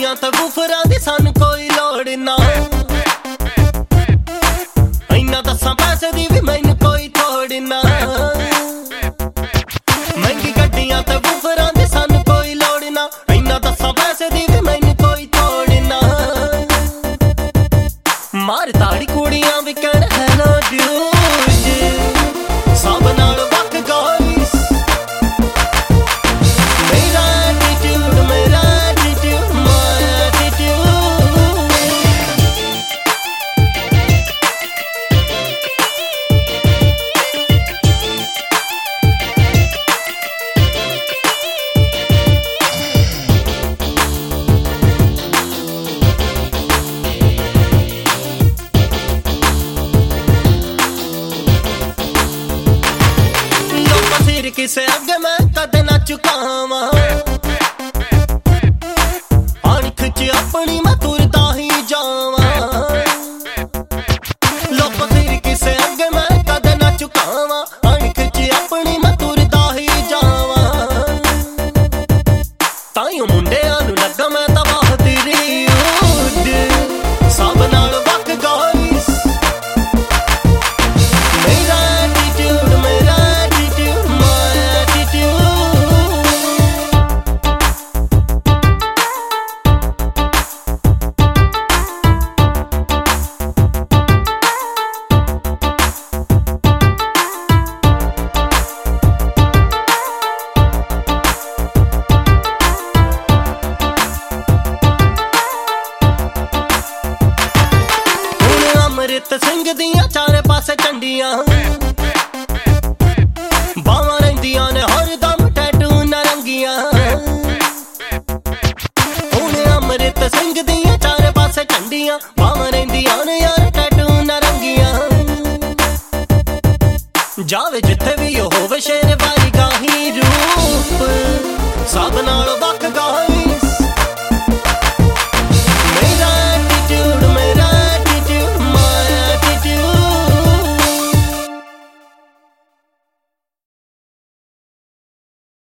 ਗੱਡੀਆਂ ਤੇ ਬੂਫਰਾਂ ਦੀ ਸਾਨੂੰ ਕੋਈ ਲੋੜ ਨਾ। ਇੰਨਾ ਦੱਸਾਂ ਪੈਸੇ ਦੀ ਵੀ ਮੈਨੂੰ ਕੋਈ ਥੋੜ ਨਾ। ਮਹਿੰਗੀ ਗੱਡੀਆਂ ਤੇ ਬੂਫਰਾਂ ਦੀ ਸਾਨੂੰ ਕੋਈ ਲੋੜ ਨਾ। ਇੰਨਾ ਦੱਸਾਂ ਪੈਸੇ ਦੀ ਵੀ ਮੈਨੂੰ ਕੋਈ ਥੋੜ ਨਾ। ਮਾਰ ਤਾੜੀ ਕੁੜੀਆਂ ਵੀ ਕਹਿਣ ਹੈਲੋ ਡਿਊਡ, ਸਭ ਨਾਲ ਵੱਖ ਗਾਈਸ। ਮੇਰਾ ਐਟੀਟਿਊਡ, ਮੇਰਾ ਐਟੀਟਿਊਡ, ਮਾਈ ਐਟੀਟਿਊਡ। ਕਿਸੇ ਅੱਗੇ ਮੈਂ ਕਦੇ ਨਾ ਝੁਕਾਵਾਂ, ਅਣਖ ਚ ਆਪਣੀ ਮੈਂ ਤੁਰਦਾ ਹੀ ਜਾਵਾਂ। ਲੋਕ ਫਿਰ ਕਿਸੇ ਅੱਗੇ ਮੈਂ ਕਦੇ ਨਾ ਝੁਕਾਵਾਂ, ਅਣਖ ਚ ਆਪਣੀ ਮੈਂ ਤੁਰਦਾ ਹੀ ਜਾਵਾਂ। ਤਾਈਓ ਮੁੰਡਿਆਂ ਨੂੰ ਲੱਗਾ ਮੈਂ ਤਾਂ ਬਹੁਤ ਰਿਊਡ, ਸਭ ਨਾਲ ਵੱਖ ਗਾਈਸ। ਮੇਰਾ ਐਟੀਟਿਊਡ, ਮੇਰਾ ਅੰਮ੍ਰਿਤ ਸਿੰਘ ਦੀਆਂ ਚਾਰੇ ਪਾਸੇ ਝੰਡੀਆਂ, ਬਾਵਾਂ ਰਹਿੰਦੀਆਂ ਨੇ ਹਰਦਮ ਟੈਟੂ ਨਾਰੰਗੀਆਂ। ਹੁਣ ਅੰਮ੍ਰਿਤ ਸਿੰਘ ਦੀਆਂ ਚਾਰੇ ਪਾਸੇ ਝੰਡੀਆਂ, ਬਾਵਾਂ ਰਹਿੰਦੀਆਂ ਨੇ ਯਾਰ ਟੈਟੂ ਨਾਰੰਗੀਆਂ। ਜਾਵੇ ਜਿੱਥੇ ਵੀ